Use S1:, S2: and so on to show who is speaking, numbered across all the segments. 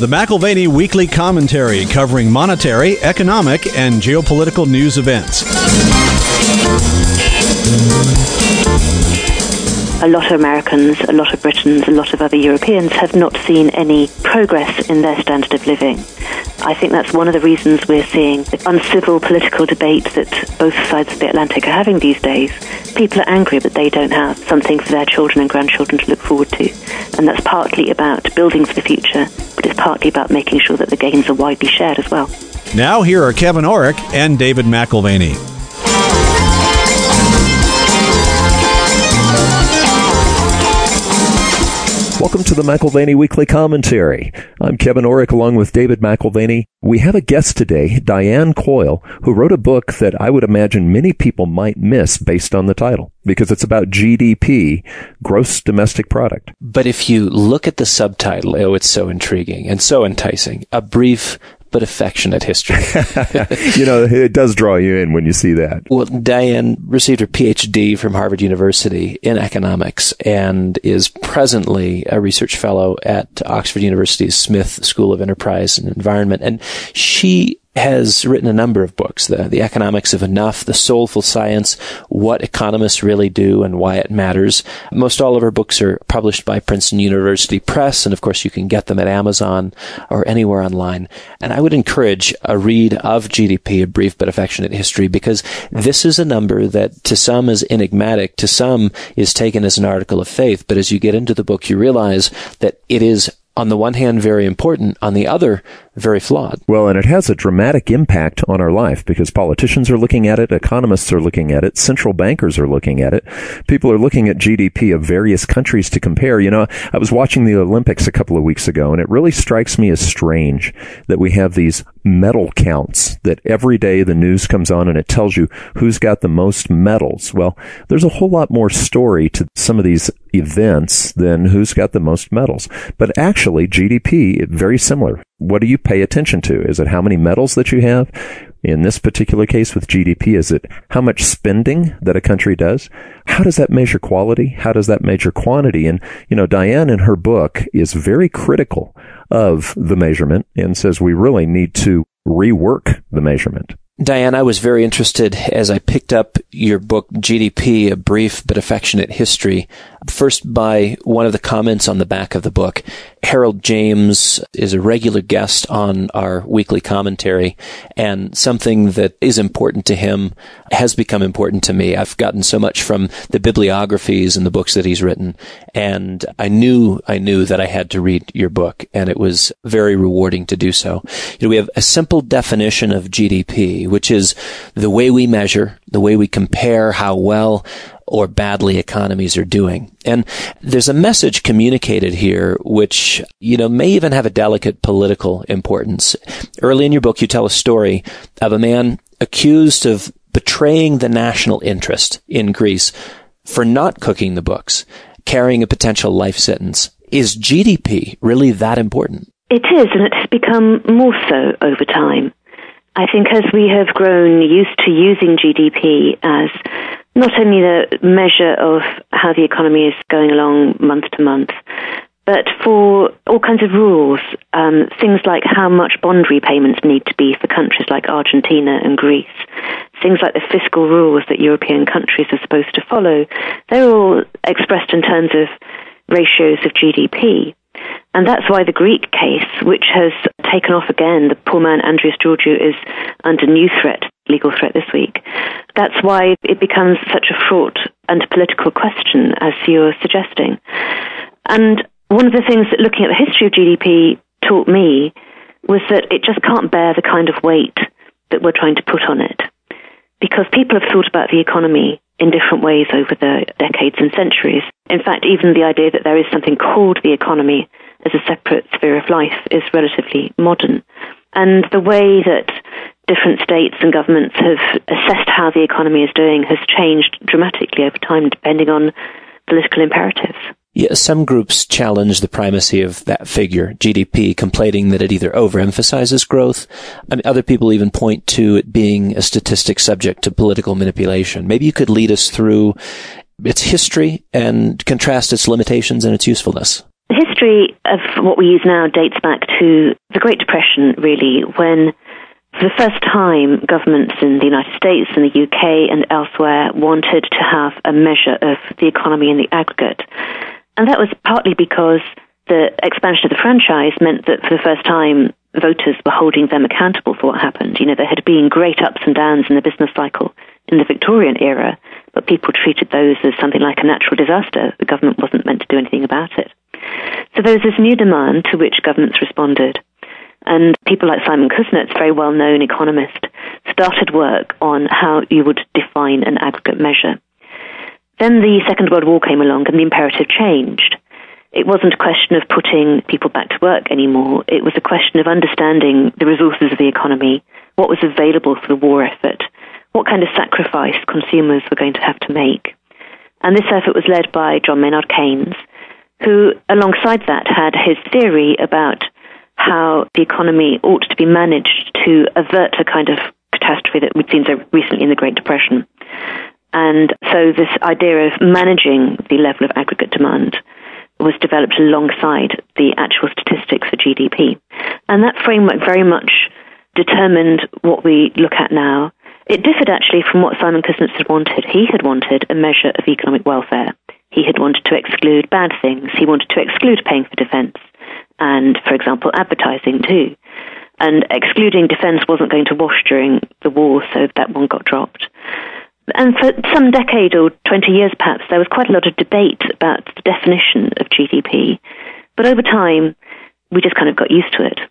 S1: The McIlvaney Weekly Commentary, covering monetary, economic, and geopolitical news events.
S2: A lot of Americans, a lot of Britons, a lot of other Europeans have not seen any progress in their standard of living. I think that's one of the reasons we're seeing the uncivil political debate that both sides of the Atlantic are having these days. People are angry that they don't have something for their children and grandchildren to look forward to. And that's partly about building for the future, but it's partly about making sure that the gains are widely shared as well.
S1: Now here are Kevin Orrick and David McIlvaney.
S3: Welcome to the McIlvaney Weekly Commentary. I'm Kevin Orrick along with David McIlvaney. We have a guest today, Diane Coyle, who wrote a book that I would imagine many people might miss based on the title, because it's about GDP, Gross Domestic Product.
S4: But if you look at the subtitle, oh, it's so intriguing and so enticing. A brief but affectionate history.
S3: You know, it does draw you in when you see that.
S4: Well, Diane received her PhD from Harvard University in economics and is presently a research fellow at Oxford University's Smith School of Enterprise and Environment. And she has written a number of books, The Economics of Enough, The Soulful Science, What Economists Really Do and Why It Matters. Most all of her books are published by Princeton University Press, and of course you can get them at Amazon or anywhere online. And I would encourage a read of GDP, A Brief but Affectionate History, because this is a number that to some is enigmatic, to some is taken as an article of faith, but as you get into the book you realize that it is on the one hand very important, on the other very flawed.
S3: Well, and it has a dramatic impact on our life because politicians are looking at it, economists are looking at it, central bankers are looking at it. People are looking at GDP of various countries to compare. You know, I was watching the Olympics a couple of weeks ago, and it really strikes me as strange that we have these medal counts that every day the news comes on and it tells you who's got the most medals. Well, there's a whole lot more story to some of these events than who's got the most medals. But actually, GDP, very similar. What do you pay attention to? Is it how many medals that you have? In this particular case with GDP, is it how much spending that a country does? How does that measure quality? How does that measure quantity? And, you know, Diane in her book is very critical of the measurement and says we really need to rework the measurement.
S4: Diane, I was very interested as I picked up your book, GDP, A Brief but Affectionate History, first by one of the comments on the back of the book. Harold James is a regular guest on our weekly commentary, and something that is important to him has become important to me. I've gotten so much from the bibliographies and the books that he's written, and I knew that I had to read your book, and it was very rewarding to do so. You know, we have a simple definition of GDP, which is the way we measure, the way we compare how well or badly economies are doing. And there's a message communicated here which, you know, may even have a delicate political importance. Early in your book, you tell a story of a man accused of betraying the national interest in Greece for not cooking the books, carrying a potential life sentence. Is GDP really that important?
S2: It is, and it has become more so over time. I think as we have grown used to using GDP as not only the measure of how the economy is going along month to month, but for all kinds of rules, things like how much bond repayments need to be for countries like Argentina and Greece, things like the fiscal rules that European countries are supposed to follow, they're all expressed in terms of ratios of GDP. And that's why the Greek case, which has taken off again, the poor man Andreas Georgiou is under new threat, legal threat this week. That's why it becomes such a fraught and political question, as you're suggesting. And one of the things that looking at the history of GDP taught me was that it just can't bear the kind of weight that we're trying to put on it. Because people have thought about the economy in different ways over the decades and centuries. In fact, even the idea that there is something called the economy as a separate sphere of life is relatively modern. And the way that different states and governments have assessed how the economy is doing has changed dramatically over time, depending on political imperatives.
S4: Yeah, some groups challenge the primacy of that figure, GDP, complaining that it either overemphasizes growth. I mean, other people even point to it being a statistic subject to political manipulation. Maybe you could lead us through its history and contrast its limitations and its usefulness.
S2: The history of what we use now dates back to the Great Depression, really, when for the first time governments in the United States and the UK and elsewhere wanted to have a measure of the economy in the aggregate. And that was partly because the expansion of the franchise meant that for the first time voters were holding them accountable for what happened. You know, there had been great ups and downs in the business cycle in the Victorian era, but people treated those as something like a natural disaster. The government wasn't meant to do anything about it. So there was this new demand to which governments responded. And people like Simon Kuznets, very well-known economist, started work on how you would define an aggregate measure. Then the Second World War came along and the imperative changed. It wasn't a question of putting people back to work anymore. It was a question of understanding the resources of the economy, what was available for the war effort, what kind of sacrifice consumers were going to have to make. And this effort was led by John Maynard Keynes, who, alongside that, had his theory about how the economy ought to be managed to avert a kind of catastrophe that we'd seen so recently in the Great Depression. And so this idea of managing the level of aggregate demand was developed alongside the actual statistics for GDP. And that framework very much determined what we look at now. It differed actually from what Simon Kuznets had wanted. He had wanted a measure of economic welfare. He had wanted to exclude bad things. He wanted to exclude paying for defence and, for example, advertising too. And excluding defence wasn't going to wash during the war, so that one got dropped. And for some decade or 20 years perhaps, there was quite a lot of debate about the definition of GDP. But over time, we just kind of got used to it.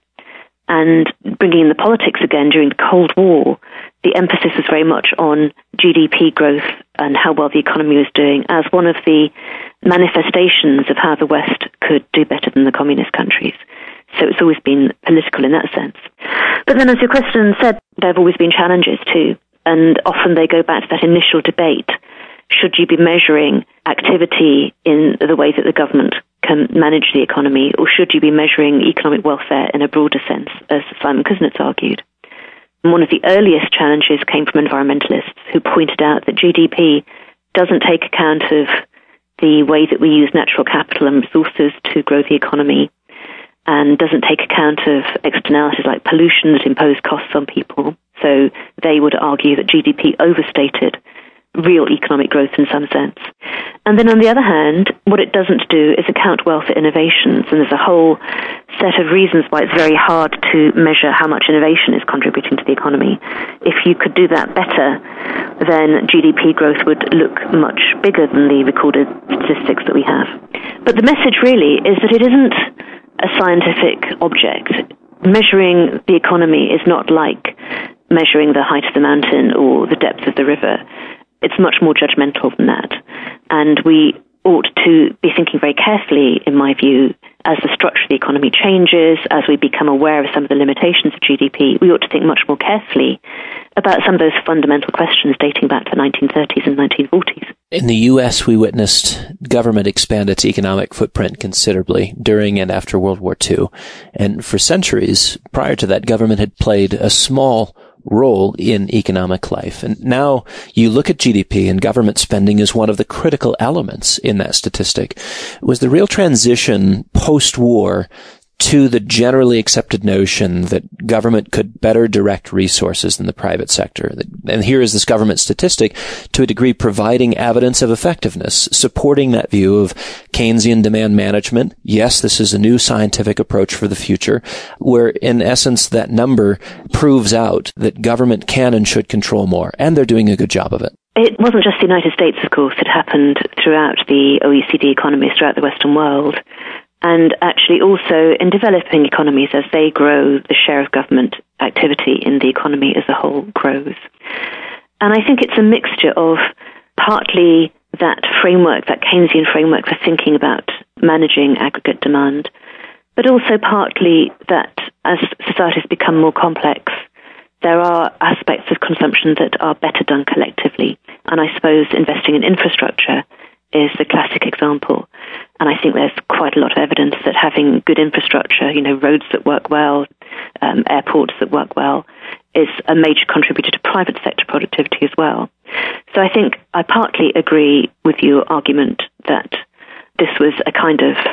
S2: And bringing in the politics again during the Cold War, the emphasis was very much on GDP growth and how well the economy was doing as one of the manifestations of how the West could do better than the communist countries. So it's always been political in that sense. But then, as your question said, there have always been challenges too. And often they go back to that initial debate. Should you be measuring activity in the way that the government can manage the economy, or should you be measuring economic welfare in a broader sense, as Simon Kuznets argued? And one of the earliest challenges came from environmentalists who pointed out that GDP doesn't take account of the way that we use natural capital and resources to grow the economy, and doesn't take account of externalities like pollution that impose costs on people. So they would argue that GDP overstated real economic growth in some sense. And then on the other hand, what it doesn't do is account well for innovations. And there's a whole set of reasons why it's very hard to measure how much innovation is contributing to the economy. If you could do that better, then GDP growth would look much bigger than the recorded statistics that we have. But the message really is that it isn't a scientific object. Measuring the economy is not like measuring the height of the mountain or the depth of the river. It's much more judgmental than that. And we ought to be thinking very carefully, in my view, as the structure of the economy changes, as we become aware of some of the limitations of GDP, we ought to think much more carefully about some of those fundamental questions dating back to the 1930s and 1940s.
S4: In the U.S., we witnessed government expand its economic footprint considerably during and after World War II. And for centuries prior to that, government had played a small role in economic life. And now you look at GDP and government spending is one of the critical elements in that statistic. Was the real transition post-war to the generally accepted notion that government could better direct resources than the private sector. And here is this government statistic, to a degree providing evidence of effectiveness, supporting that view of Keynesian demand management. Yes, this is a new scientific approach for the future, where in essence that number proves out that government can and should control more, and they're doing a good job of it.
S2: It wasn't just the United States, of course. It happened throughout the OECD economies, throughout the Western world. And actually also in developing economies, as they grow, the share of government activity in the economy as a whole grows. And I think it's a mixture of partly that framework, that Keynesian framework for thinking about managing aggregate demand, but also partly that as societies become more complex, there are aspects of consumption that are better done collectively. And I suppose investing in infrastructure is the classic example. And I think there's quite a lot of evidence that having good infrastructure, roads that work well, airports that work well, is a major contributor to private sector productivity as well. So I think I partly agree with your argument that this was a kind of a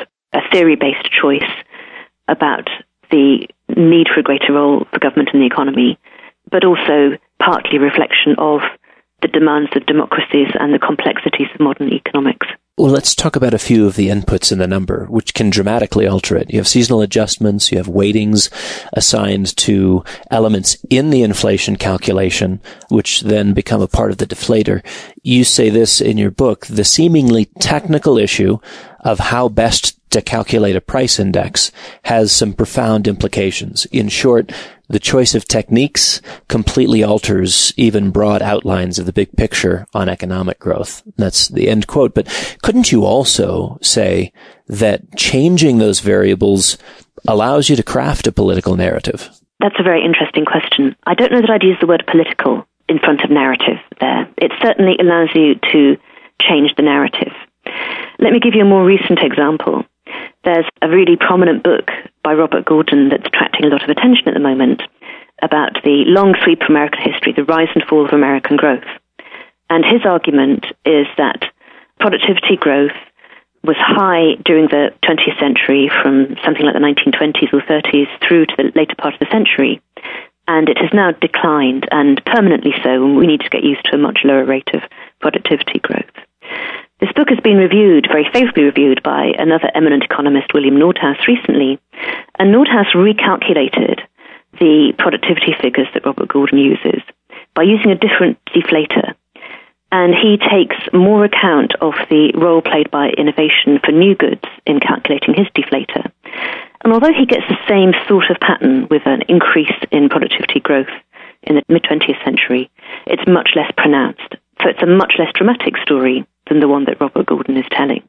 S2: theory-based choice about the need for a greater role for government in the economy, but also partly a reflection of the demands of democracies and the complexities of modern economics.
S4: Well, let's talk about a few of the inputs in the number, which can dramatically alter it. You have seasonal adjustments, you have weightings assigned to elements in the inflation calculation, which then become a part of the deflator. You say this in your book: the seemingly technical issue of how best to calculate a price index has some profound implications. In short, the choice of techniques completely alters even broad outlines of the big picture on economic growth. That's the end quote. But couldn't you also say that changing those variables allows you to craft a political narrative?
S2: That's a very interesting question. I don't know that I'd use the word political in front of narrative there. It certainly allows you to change the narrative. Let me give you a more recent example. There's a really prominent book by Robert Gordon that's attracting a lot of attention at the moment about the long sweep of American history, the rise and fall of American growth. And his argument is that productivity growth was high during the 20th century, from something like the 1920s or 30s through to the later part of the century. And it has now declined, and permanently so, and we need to get used to a much lower rate of productivity growth. This book has been reviewed, very favorably reviewed, by another eminent economist, William Nordhaus, recently. And Nordhaus recalculated the productivity figures that Robert Gordon uses by using a different deflator. And he takes more account of the role played by innovation for new goods in calculating his deflator. And although he gets the same sort of pattern with an increase in productivity growth in the mid-20th century, it's much less pronounced. So it's a much less dramatic story than the one that Robert Gordon is telling.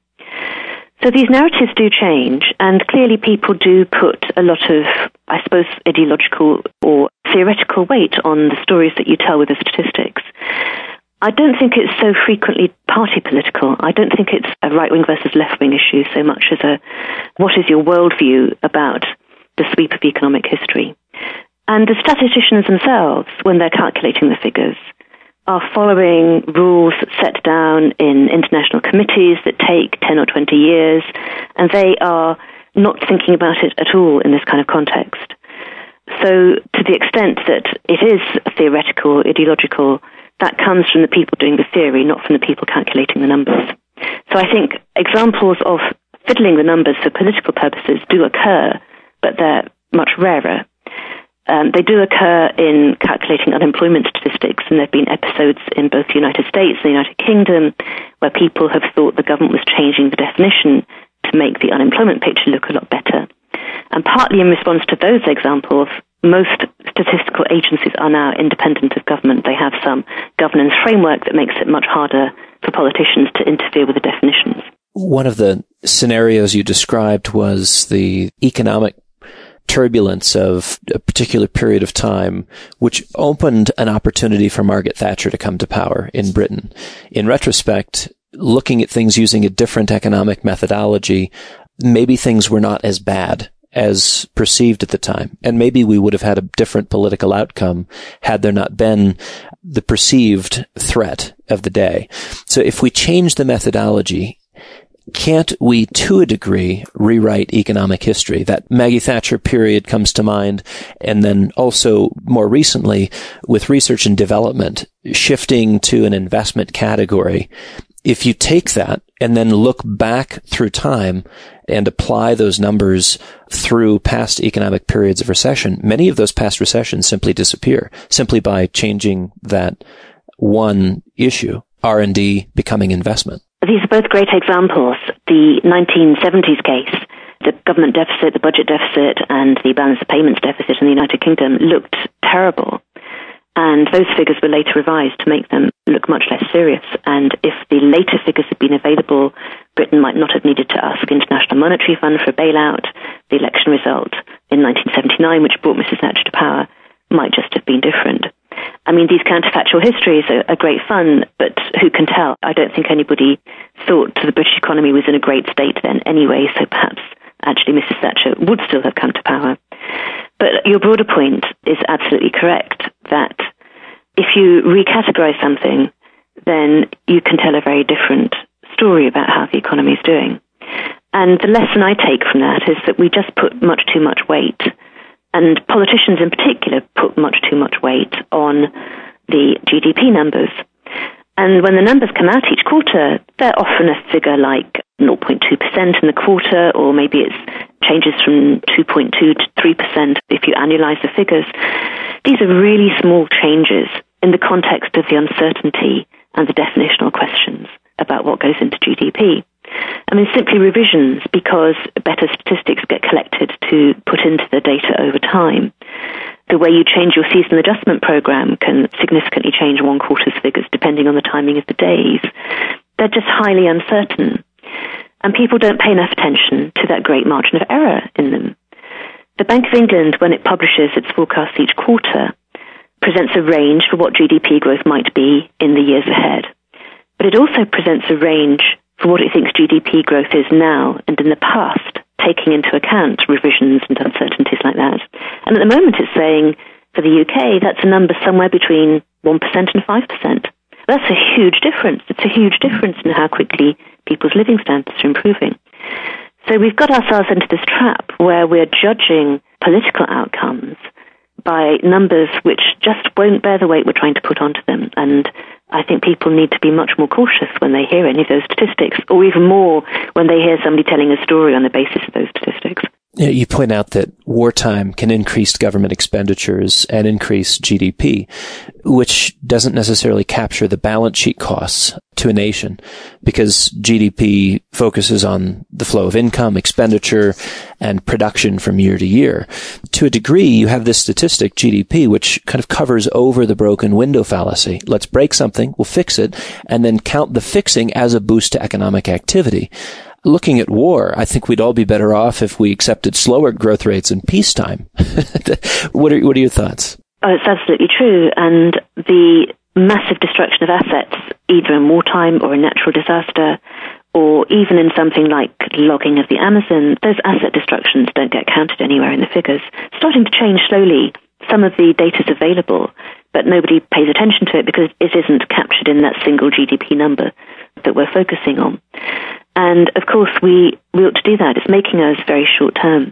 S2: So these narratives do change, and clearly people do put a lot of, I suppose, ideological or theoretical weight on the stories that you tell with the statistics. I don't think it's so frequently party political. I don't think it's a right-wing versus left-wing issue so much as a what is your worldview about the sweep of economic history. And the statisticians themselves, when they're calculating the figures, are following rules set down in international committees that take 10 or 20 years, and they are not thinking about it at all in this kind of context. So to the extent that it is theoretical, ideological, that comes from the people doing the theory, not from the people calculating the numbers. So I think examples of fiddling the numbers for political purposes do occur, but they're much rarer. They do occur in calculating unemployment statistics, and there have been episodes in both the United States and the United Kingdom where people have thought the government was changing the definition to make the unemployment picture look a lot better. And partly in response to those examples, most statistical agencies are now independent of government. They have some governance framework that makes it much harder for politicians to interfere with the definitions.
S4: One of the scenarios you described was the economic turbulence of a particular period of time, which opened an opportunity for Margaret Thatcher to come to power in Britain. In retrospect, looking at things using a different economic methodology, maybe things were not as bad as perceived at the time. And maybe we would have had a different political outcome had there not been the perceived threat of the day. So if we change the methodology, can't we, to a degree, rewrite economic history? That Maggie Thatcher period comes to mind, and then also more recently with research and development, shifting to an investment category. If you take that and then look back through time and apply those numbers through past economic periods of recession, many of those past recessions simply disappear, simply by changing that one issue, R&D becoming investment.
S2: These are both great examples. The 1970s case, the government deficit, the budget deficit, and the balance of payments deficit in the United Kingdom looked terrible. And those figures were later revised to make them look much less serious. And if the later figures had been available, Britain might not have needed to ask International Monetary Fund for a bailout. The election result in 1979, which brought Mrs. Thatcher to power, might just have been different. I mean, these counterfactual histories are great fun, but who can tell? I don't think anybody thought the British economy was in a great state then anyway, so perhaps actually Mrs. Thatcher would still have come to power. But your broader point is absolutely correct, that if you recategorize something, then you can tell a very different story about how the economy is doing. And the lesson I take from that is that we just put much too much weight, and politicians in particular put much too much weight on the GDP numbers. And when the numbers come out each quarter, they're often a figure like 0.2% in the quarter, or maybe it changes from 2.2 to 3% if you annualize the figures. These are really small changes in the context of the uncertainty and the definitional questions about what goes into GDP. I mean, simply revisions because better statistics get collected to put into the data over time. The way you change your season adjustment program can significantly change one quarter's figures depending on the timing of the days. They're just highly uncertain. And people don't pay enough attention to that great margin of error in them. The Bank of England, when it publishes its forecasts each quarter, presents a range for what GDP growth might be in the years ahead. But it also presents a range for what it thinks GDP growth is now and in the past, taking into account revisions and uncertainties like that. And at the moment it's saying, for the UK, that's a number somewhere between 1% and 5%. That's a huge difference. It's a huge difference in how quickly people's living standards are improving. So we've got ourselves into this trap where we're judging political outcomes by numbers which just won't bear the weight we're trying to put onto them. And I think people need to be much more cautious when they hear any of those statistics, or even more when they hear somebody telling a story on the basis of those statistics.
S4: You point out that wartime can increase government expenditures and increase GDP, which doesn't necessarily capture the balance sheet costs to a nation, because GDP focuses on the flow of income, expenditure, and production from year to year. To a degree, you have this statistic, GDP, which kind of covers over the broken window fallacy. Let's break something, we'll fix it, and then count the fixing as a boost to economic activity. Looking at war, I think we'd all be better off if we accepted slower growth rates in peacetime. What are your thoughts?
S2: Oh, it's absolutely true. And the massive destruction of assets, either in wartime or a natural disaster, or even in something like logging of the Amazon, those asset destructions don't get counted anywhere in the figures. Starting to change slowly. Some of the data is available, but nobody pays attention to it because it isn't captured in that single GDP number that we're focusing on. And of course, we ought to do that. It's making us very short term.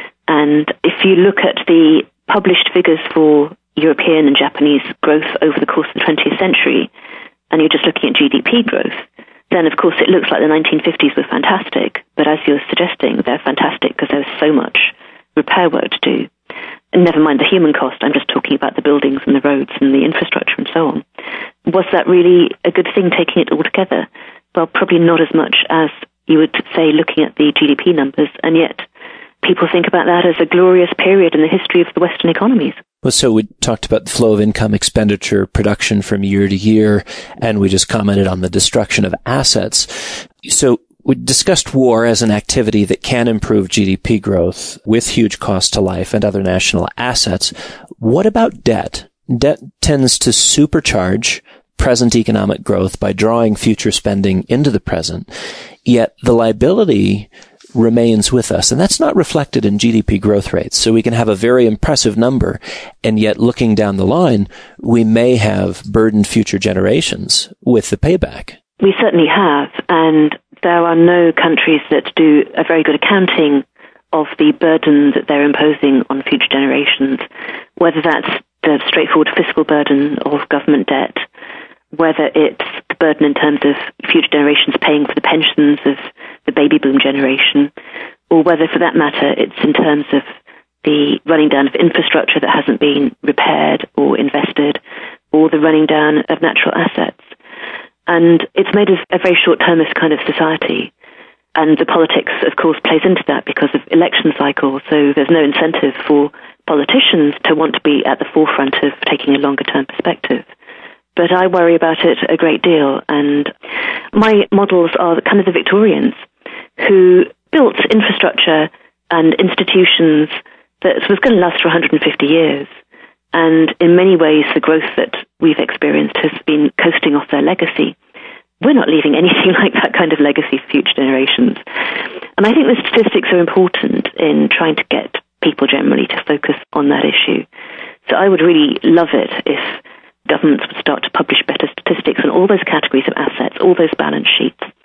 S2: And if you look at the published figures for European and Japanese growth over the course of the 20th century, and you're just looking at GDP growth, then of course it looks like the 1950s were fantastic. But as you're suggesting, they're fantastic because there's so much repair work to do. And never mind the human cost, I'm just talking about the buildings and the roads and the infrastructure and so on. Was that really a good thing, taking it all together? Well, probably not as much as you would say looking at the GDP numbers, and yet people think about that as a glorious period in the history of the Western economies.
S4: Well, so we talked about the flow of income, expenditure, production from year to year, and we just commented on the destruction of assets. So we discussed war as an activity that can improve GDP growth with huge cost to life and other national assets. What about debt? Debt tends to supercharge present economic growth by drawing future spending into the present, yet the liability remains with us. And that's not reflected in GDP growth rates. So we can have a very impressive number, and yet looking down the line, we may have burdened future generations with the payback.
S2: We certainly have, and there are no countries that do a very good accounting of the burden that they're imposing on future generations, whether that's the straightforward fiscal burden of government debt, whether it's the burden in terms of future generations paying for the pensions of the baby boom generation, or whether, for that matter, it's in terms of the running down of infrastructure that hasn't been repaired or invested, or the running down of natural assets. And it's made us a very short-termist kind of society. And the politics, of course, plays into that because of election cycles, so there's no incentive for politicians to want to be at the forefront of taking a longer-term perspective. But I worry about it a great deal, and my models are kind of the Victorians who built infrastructure and institutions that was going to last for 150 years. And in many ways, the growth that we've experienced has been coasting off their legacy. We're not leaving anything like that kind of legacy for future generations. And I think the statistics are important in trying to get people generally to focus on that issue. So I would really love it if governments would start to publish better statistics on all those categories of assets, all those balance sheets,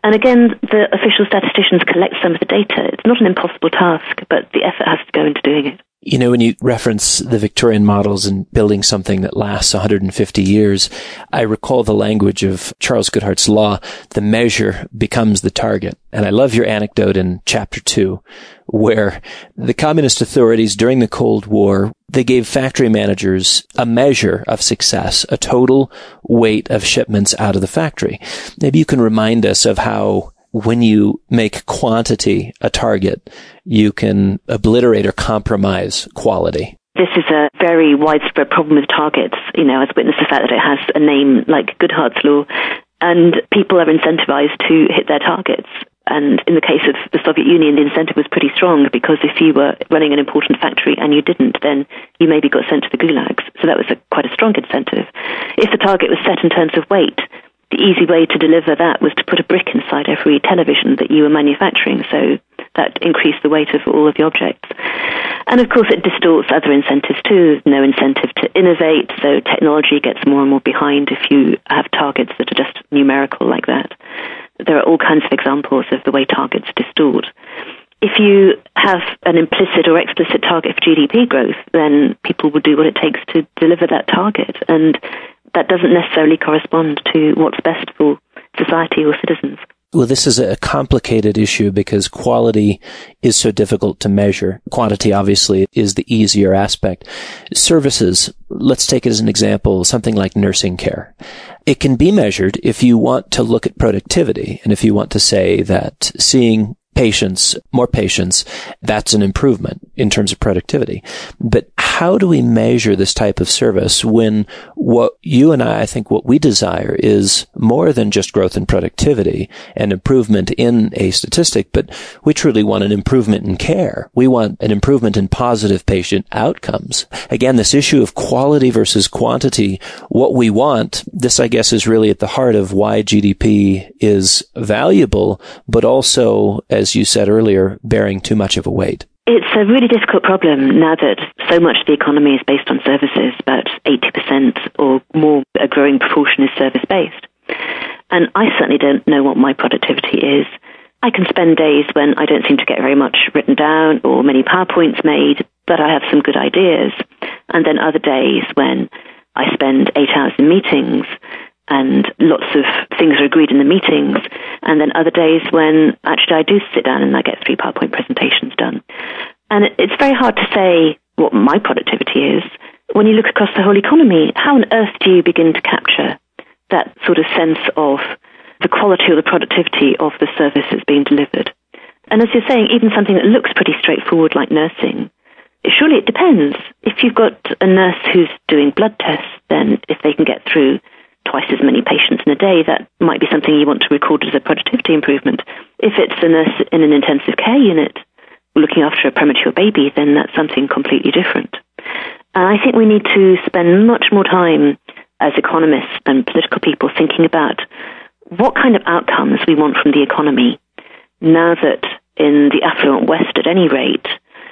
S2: And again, the official statisticians collect some of the data. It's not an impossible task, but the effort has to go into doing it.
S4: You know, when you reference the Victorian models and building something that lasts 150 years, I recall the language of Charles Goodhart's law, the measure becomes the target. And I love your anecdote in chapter 2, where the communist authorities during the Cold War, they gave factory managers a measure of success, a total weight of shipments out of the factory. Maybe you can remind us of how when you make quantity a target, you can obliterate or compromise quality.
S2: This is a very widespread problem with targets, as witness the fact that it has a name like Goodhart's law, and people are incentivized to hit their targets. And in the case of the Soviet Union, the incentive was pretty strong, because if you were running an important factory and you didn't, then you maybe got sent to the gulags. So that was quite a strong incentive. If the target was set in terms of weight, the easy way to deliver that was to put a brick inside every television that you were manufacturing, so that increased the weight of all of the objects. And of course it distorts other incentives too. No incentive to innovate, so technology gets more and more behind if you have targets that are just numerical like that. There are all kinds of examples of the way targets distort. If you have an implicit or explicit target for GDP growth, then people will do what it takes to deliver that target, and that doesn't necessarily correspond to what's best for society or citizens.
S4: Well, this is a complicated issue because quality is so difficult to measure. Quantity, obviously, is the easier aspect. Services, let's take it as an example, something like nursing care. It can be measured if you want to look at productivity, and if you want to say that seeing more patients, that's an improvement in terms of productivity. But how do we measure this type of service when what you and I think what we desire is more than just growth in productivity and improvement in a statistic, but we truly want an improvement in care. We want an improvement in positive patient outcomes. Again, this issue of quality versus quantity, what we want, this I guess is really at the heart of why GDP is valuable, but also, as you said earlier, bearing too much of a weight.
S2: It's a really difficult problem now that so much of the economy is based on services. About 80% or more, a growing proportion is service-based. And I certainly don't know what my productivity is. I can spend days when I don't seem to get very much written down or many PowerPoints made, but I have some good ideas. And then other days when I spend 8 hours in meetings and lots of things are agreed in the meetings, and then other days when actually I do sit down and I get 3 PowerPoint presentations done. And it's very hard to say what my productivity is. When you look across the whole economy, how on earth do you begin to capture that sort of sense of the quality or the productivity of the service that's being delivered? And as you're saying, even something that looks pretty straightforward like nursing, surely it depends. If you've got a nurse who's doing blood tests, then if they can get through twice as many patients in a day, that might be something you want to record as a productivity improvement. If it's a nurse in an intensive care unit looking after a premature baby, then that's something completely different. And I think we need to spend much more time as economists and political people thinking about what kind of outcomes we want from the economy now that in the affluent West, at any rate,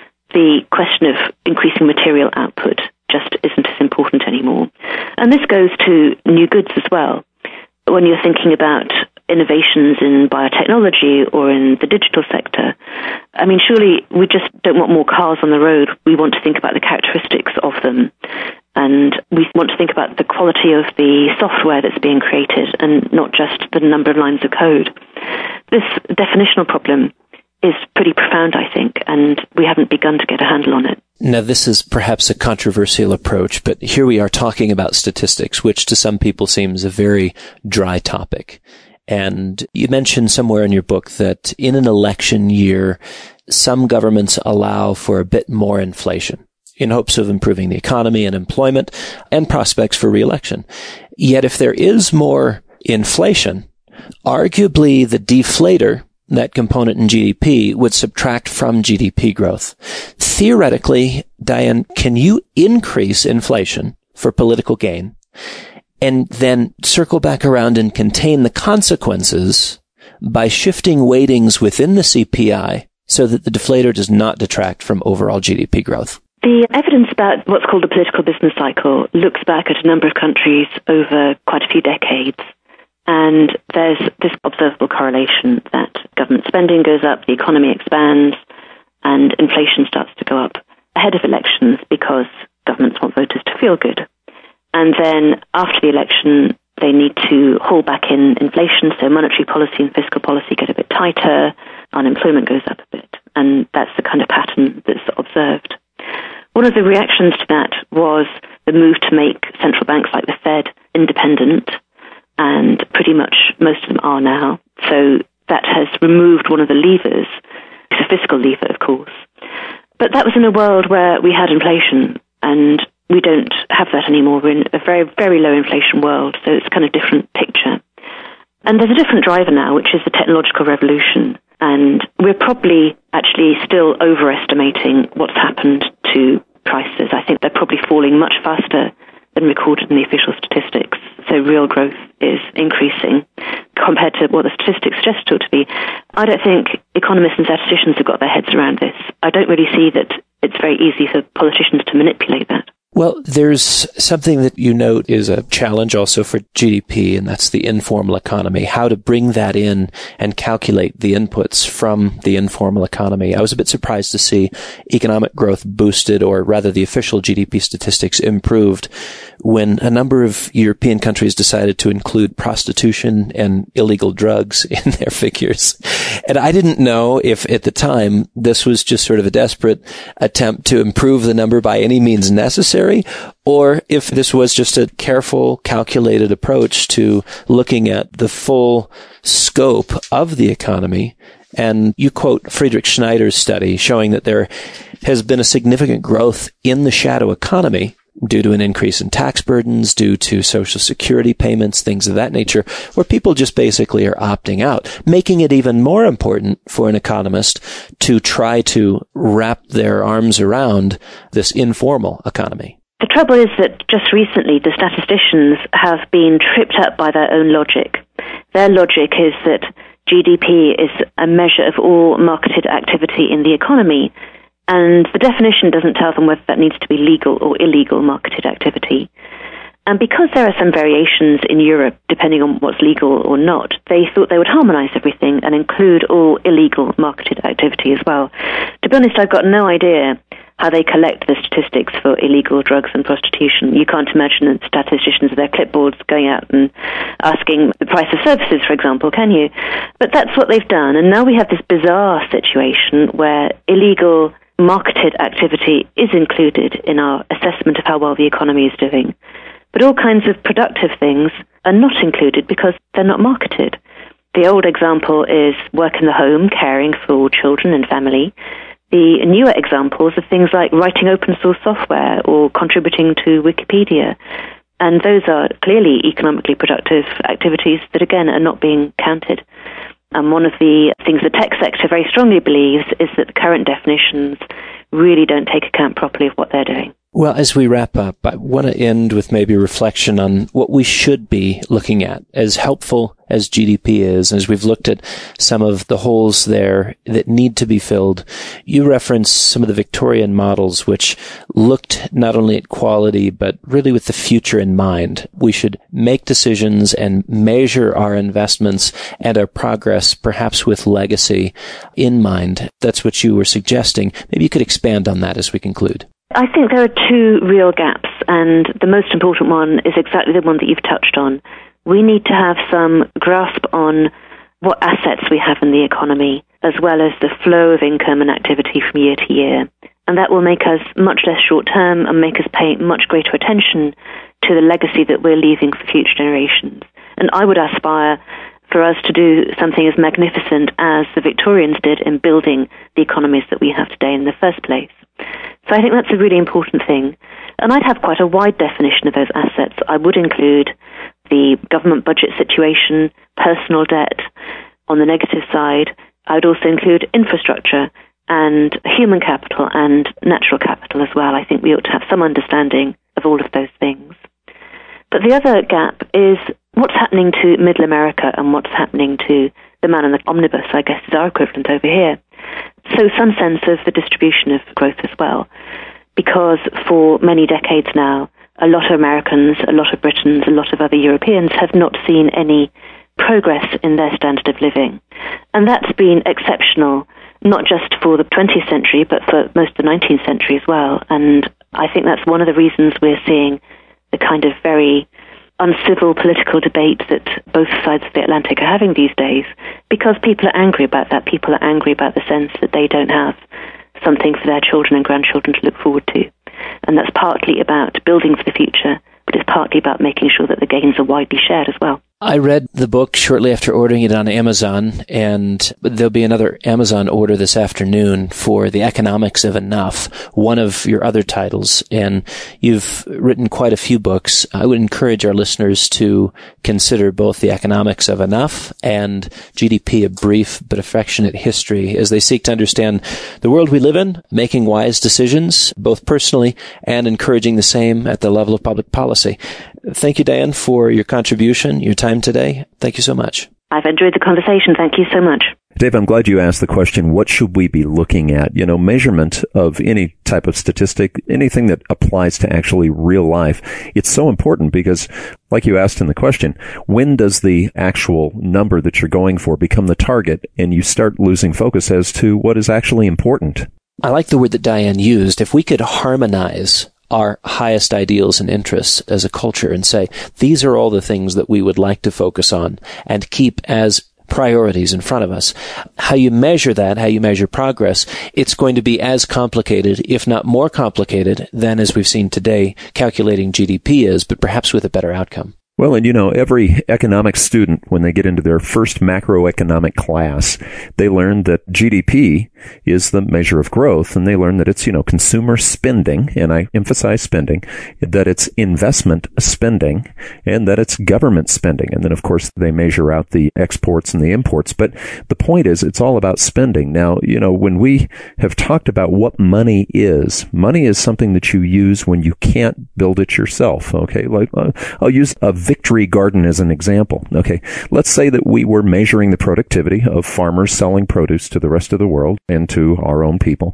S2: the question of increasing material output just isn't as important anymore. And this goes to new goods as well. When you're thinking about innovations in biotechnology or in the digital sector, I mean, surely we just don't want more cars on the road. We want to think about the characteristics of them. And we want to think about the quality of the software that's being created and not just the number of lines of code. This definitional problem is pretty profound, I think, and we haven't begun to get a handle on it.
S4: Now, this is perhaps a controversial approach, but here we are talking about statistics, which to some people seems a very dry topic. And you mentioned somewhere in your book that in an election year, some governments allow for a bit more inflation in hopes of improving the economy and employment and prospects for re-election. Yet if there is more inflation, arguably the deflator, that component in GDP, would subtract from GDP growth. Theoretically, Diane, can you increase inflation for political gain and then circle back around and contain the consequences by shifting weightings within the CPI so that the deflator does not detract from overall GDP growth?
S2: The evidence about what's called the political business cycle looks back at a number of countries over quite a few decades. And there's this observable correlation that government spending goes up, the economy expands, and inflation starts to go up ahead of elections because governments want voters to feel good. And then after the election, they need to haul back in inflation, so monetary policy and fiscal policy get a bit tighter, unemployment goes up a bit, and that's the kind of pattern that's observed. One of the reactions to that was the move to make central banks like the Fed independent, and pretty much most of them are now. So that has removed one of the levers. It's a fiscal lever, of course. But that was in a world where we had inflation, and we don't have that anymore. We're in a very, very low inflation world, so it's kind of different picture. And there's a different driver now, which is the technological revolution. And we're probably actually still overestimating what's happened to prices. I think they're probably falling much faster than recorded in the official statistics. So real growth is increasing compared to what the statistics suggest it ought to be. I don't think economists and statisticians have got their heads around this. I don't really see that it's very easy for politicians to manipulate that.
S4: Well, there's something that you note is a challenge also for GDP, and that's the informal economy, how to bring that in and calculate the inputs from the informal economy. I was a bit surprised to see economic growth boosted, or rather the official GDP statistics improved, when a number of European countries decided to include prostitution and illegal drugs in their figures. And I didn't know if at the time this was just sort of a desperate attempt to improve the number by any means necessary, or if this was just a careful, calculated approach to looking at the full scope of the economy. And you quote Friedrich Schneider's study showing that there has been a significant growth in the shadow economy due to an increase in tax burdens, due to social security payments, things of that nature, where people just basically are opting out, making it even more important for an economist to try to wrap their arms around this informal economy.
S2: The trouble is that just recently the statisticians have been tripped up by their own logic. Their logic is that GDP is a measure of all marketed activity in the economy, and the definition doesn't tell them whether that needs to be legal or illegal marketed activity. And because there are some variations in Europe, depending on what's legal or not, they thought they would harmonise everything and include all illegal marketed activity as well. To be honest, I've got no idea how they collect the statistics for illegal drugs and prostitution. You can't imagine that statisticians with their clipboards going out and asking the price of services, for example, can you? But that's what they've done. And now we have this bizarre situation where illegal marketed activity is included in our assessment of how well the economy is doing. But all kinds of productive things are not included because they're not marketed. The old example is work in the home, caring for children and family. The newer examples are things like writing open source software or contributing to Wikipedia. And those are clearly economically productive activities that, again, are not being counted. And one of the things the tech sector very strongly believes is that the current definitions really don't take account properly of what they're doing.
S4: Well, as we wrap up, I want to end with maybe a reflection on what we should be looking at. As helpful as GDP is, as we've looked at some of the holes there that need to be filled, you referenced some of the Victorian models which looked not only at quality, but really with the future in mind. We should make decisions and measure our investments and our progress, perhaps with legacy in mind. That's what you were suggesting. Maybe you could expand on that as we conclude.
S2: I think there are two real gaps, and the most important one is exactly the one that you've touched on. We need to have some grasp on what assets we have in the economy, as well as the flow of income and activity from year to year. And that will make us much less short-term and make us pay much greater attention to the legacy that we're leaving for future generations. And I would aspire for us to do something as magnificent as the Victorians did in building the economies that we have today in the first place. So I think that's a really important thing. And I'd have quite a wide definition of those assets. I would include the government budget situation, personal debt. On the negative side, I would also include infrastructure and human capital and natural capital as well. I think we ought to have some understanding of all of those things. But the other gap is what's happening to Middle America and what's happening to the man in the omnibus, I guess, is our equivalent over here. So some sense of the distribution of growth as well. Because for many decades now, a lot of Americans, a lot of Britons, a lot of other Europeans have not seen any progress in their standard of living. And that's been exceptional, not just for the 20th century, but for most of the 19th century as well. And I think that's one of the reasons we're seeing the kind of very uncivil political debate that both sides of the Atlantic are having these days, because people are angry about that. People are angry about the sense that they don't have something for their children and grandchildren to look forward to. And that's partly about building for the future, but it's partly about making sure that the gains are widely shared as well.
S4: I read the book shortly after ordering it on Amazon, and there'll be another Amazon order this afternoon for The Economics of Enough, one of your other titles. And you've written quite a few books. I would encourage our listeners to consider both The Economics of Enough and GDP, A Brief but Affectionate History, as they seek to understand the world we live in, making wise decisions, both personally and encouraging the same at the level of public policy. Thank you, Diane, for your contribution, your time today. Thank you so much.
S2: I've enjoyed the conversation. Thank you so much.
S3: Dave, I'm glad you asked the question, what should we be looking at? You know, measurement of any type of statistic, anything that applies to actually real life, it's so important because, like you asked in the question, when does the actual number that you're going for become the target and you start losing focus as to what is actually important?
S4: I like the word that Diane used. If we could harmonize our highest ideals and interests as a culture and say, these are all the things that we would like to focus on and keep as priorities in front of us. How you measure that, how you measure progress, it's going to be as complicated, if not more complicated, than, as we've seen today, calculating GDP is, but perhaps with a better outcome.
S3: Well, and you know, every economics student, when they get into their first macroeconomic class, they learn that GDP is the measure of growth, and they learn that it's, you know, consumer spending, and I emphasize spending, that it's investment spending, and that it's government spending. And then, of course, they measure out the exports and the imports. But the point is, it's all about spending. Now, you know, when we have talked about what money is something that you use when you can't build it yourself, okay? Like, I'll use a Victory Garden as an example. Okay, let's say that we were measuring the productivity of farmers selling produce to the rest of the world and to our own people.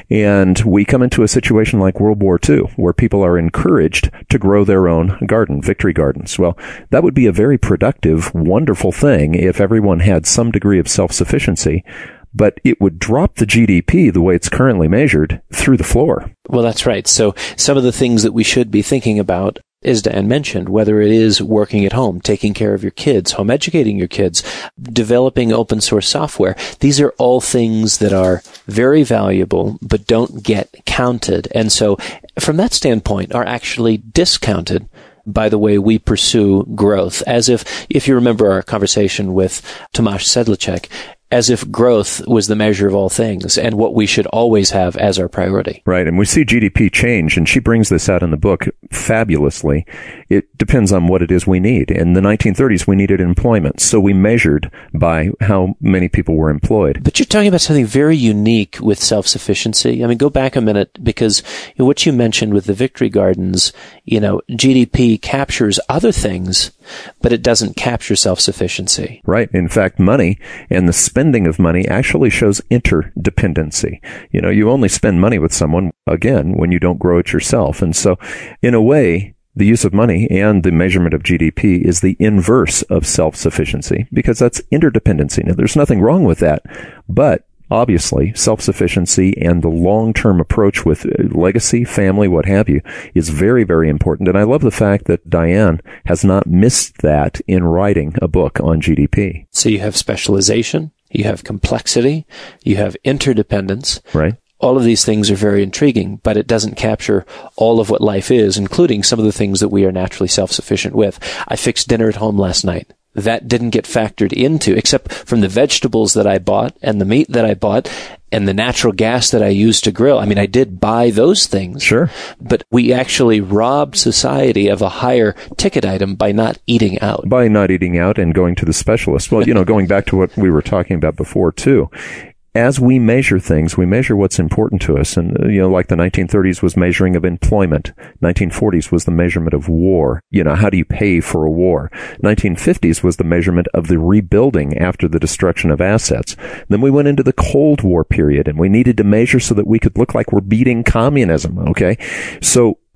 S3: And we come into a situation like World War II, where people are encouraged to grow their own garden, Victory Gardens. Well, that would be a very productive, wonderful thing if everyone had some degree of self-sufficiency. But it would drop the GDP the way it's currently measured through the floor.
S4: Well, that's right. So some of the things that we should be thinking about, as Dan mentioned, whether it is working at home, taking care of your kids, home educating your kids, developing open source software, these are all things that are very valuable but don't get counted. And so from that standpoint are actually discounted by the way we pursue growth. As if you remember our conversation with Tomasz Sedlacek, as if growth was the measure of all things and what we should always have as our priority.
S3: Right, and we see GDP change, and she brings this out in the book fabulously. It depends on what it is we need. In the 1930s, we needed employment, so we measured by how many people were employed.
S4: But you're talking about something very unique with self-sufficiency. I mean, go back a minute, because what you mentioned with the Victory Gardens, you know, GDP captures other things, but it doesn't capture self-sufficiency.
S3: Right. In fact, money and the spending of money actually shows interdependency. You know, you only spend money with someone, again, when you don't grow it yourself. And so, in a way, the use of money and the measurement of GDP is the inverse of self-sufficiency, because that's interdependency. Now, there's nothing wrong with that, but obviously, self-sufficiency and the long-term approach with legacy, family, what have you, is very, very important. And I love the fact that Diane has not missed that in writing a book on GDP.
S4: So you have specialization, you have complexity, you have interdependence.
S3: Right.
S4: All of these things are very intriguing, but it doesn't capture all of what life is, including some of the things that we are naturally self-sufficient with. I fixed dinner at home last night. That didn't get factored into, except from the vegetables that I bought and the meat that I bought and the natural gas that I used to grill. I mean, I did buy those things.
S3: Sure.
S4: But we actually robbed society of a higher ticket item by not eating out.
S3: By not eating out and going to the specialist. Well, you know, going back to what we were talking about before, too. As we measure things, we measure what's important to us. And, you know, like the 1930s was measuring of employment. 1940s was the measurement of war. You know, how do you pay for a war? 1950s was the measurement of the rebuilding after the destruction of assets. Then we went into the Cold War period, and we needed to measure so that we could look like we're beating communism, okay? So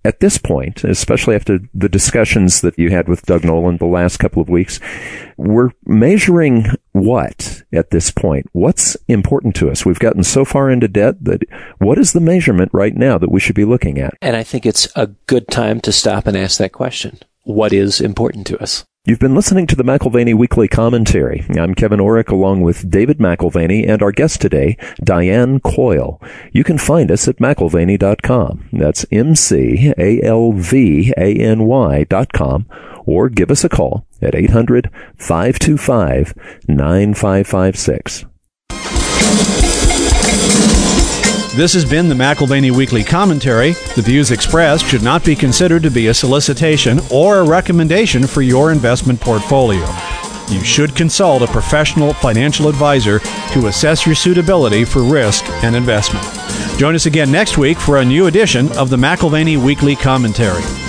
S3: at this point, especially after the discussions that you had with Doug Nolan the last couple of weeks, we're measuring what at this point? What's important to us? We've gotten so far into debt that what is the measurement right now that we should be looking at?
S4: And I think it's a good time to stop and ask that question. What is important to us?
S3: You've been listening to the McAlvany Weekly Commentary. I'm Kevin Orrick along with David McAlvany and our guest today, Diane Coyle. You can find us at McAlvany.com. That's McAlvany.com. Or give us a call at 800-525-9556.
S1: This has been the McAlvany Weekly Commentary. The views expressed should not be considered to be a solicitation or a recommendation for your investment portfolio. You should consult a professional financial advisor to assess your suitability for risk and investment. Join us again next week for a new edition of the McAlvany Weekly Commentary.